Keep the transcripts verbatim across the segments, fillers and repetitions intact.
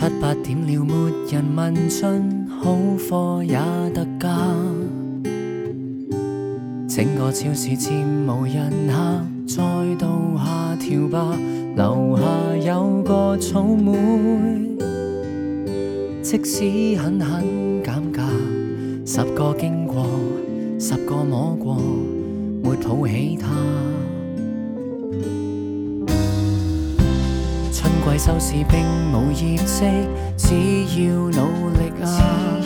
七八點了，沒人問津，好貨也特價。整個超市漸無人客，再度下調吧。樓下有個草莓，即使狠狠減價，十個經過，十個摸過，沒抱起它。春季收市並無業績，只要努力啊！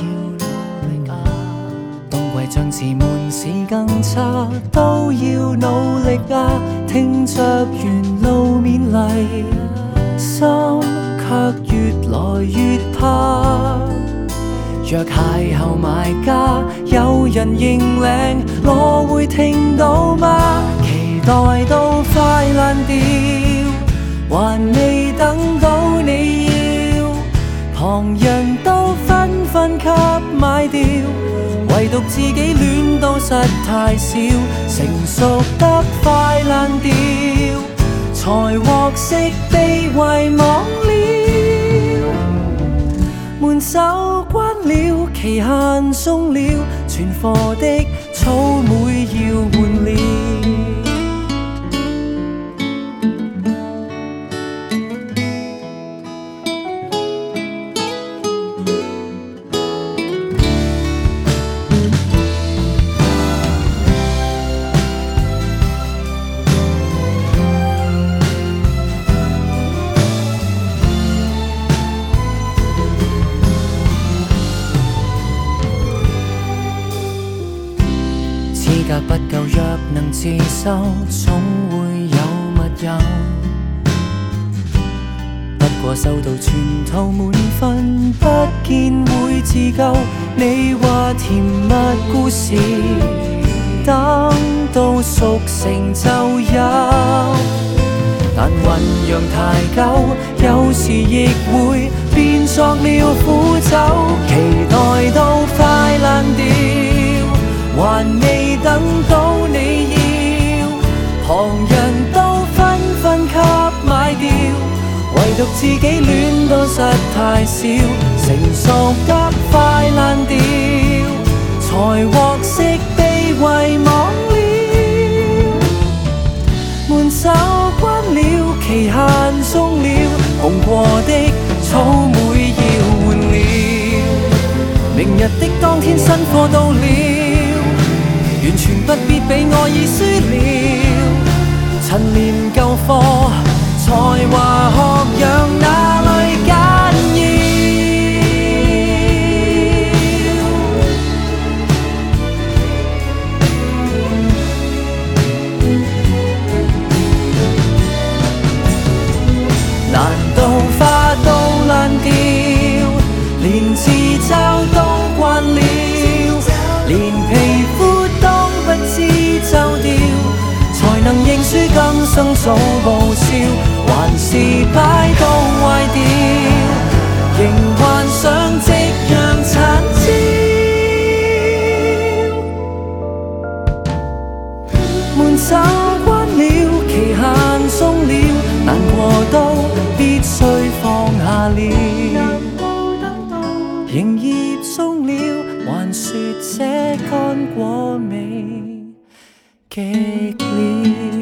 冬季將至門市更差，都要努力啊！聽着沿路勉勵，心卻越來越怕。若邂逅買家，有人認領，我會聽到嗎？期待到快爛掉，還未等到你要，旁人都紛紛給買掉，唯獨自己戀到實太少，成熟得快爛掉，才獲悉被遺忘了。門手關了，期限鬆了，存貨的草莓要換了。資格不夠，若能自修，總會有密友。不過收到全套滿分，不見會自救。你話甜蜜故事，等到熟成就有，但醖釀太久，有時亦會變作了苦酒。期待到快爛掉，還未等到你要，旁人都紛紛給買掉，唯獨自己戀到實太少，成熟得快爛掉，才獲悉被遺忘了。門手關了，期限鬆了，紅過的草莓要換了。明日的當天新貨到了，完全不必比我已輸了，陳年舊貨才華學養哪裏緊要？難道花都爛掉，連自嘲都慣了，連皮膚都不知皺掉，才能認輸今生早報銷，還是擺到壞掉，仍幻想夕陽殘照。門手關了，期限鬆了，難過都必須放下了。營業鬆了，還說這乾果味極了。